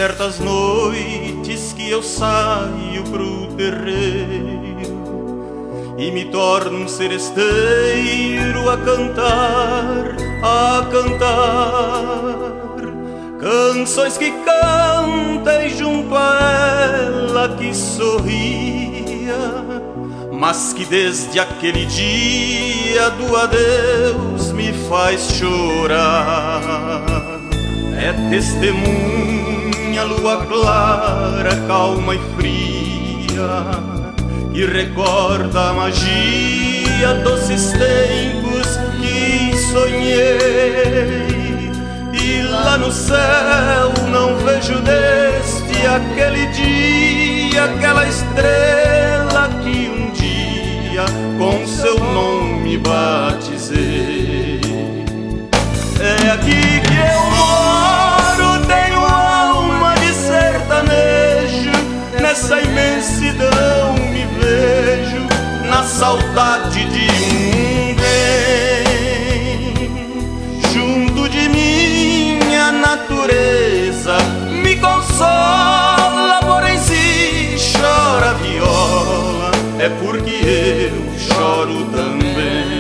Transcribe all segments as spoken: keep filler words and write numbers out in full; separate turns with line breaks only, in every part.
certas noites que eu saio pro terreiro e me torno um seresteiro a cantar, a cantar canções que cantei junto a ela que sorria, mas que desde aquele dia do adeus me faz chorar. É testemunha lua clara, calma e fria, que recorda a magia, doces tempos que sonhei. E lá no céu não vejo desde aquele dia aquela estrela que um dia com seu nome batizei. É aqui que eu moro, tenho alma de sertanejo, nessa imensidão me vejo, na saudade de um bem. Junto de minha natureza me consola, porém se chora viola, é porque eu choro também.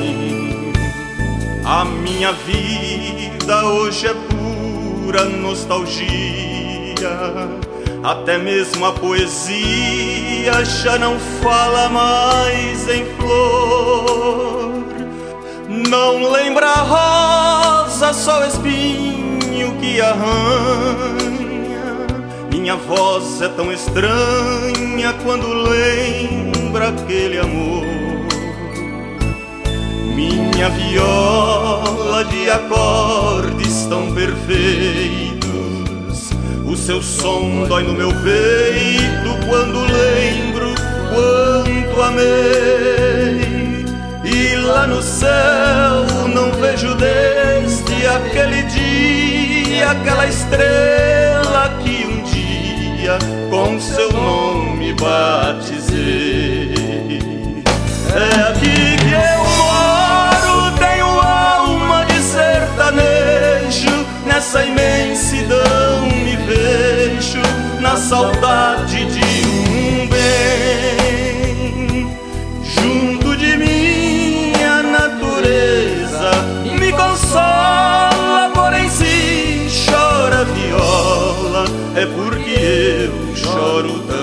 A minha vida hoje é pura nostalgia, até mesmo a poesia já não fala mais em flor. Não lembra a rosa, só o espinho que arranha. Minha voz é tão estranha quando lembra aquele amor. Minha viola de acordes tão perfeitos, o seu som dói no meu peito quando lembro quanto amei. E lá no céu não vejo desde aquele dia aquela estrela que um dia com seu nome batizei. É aqui que eu moro, tenho alma de sertanejo, nessa imensidão me vejo, na saudade de um bem. Junto de minha natureza me consola, porém se chora viola, é porque eu choro também.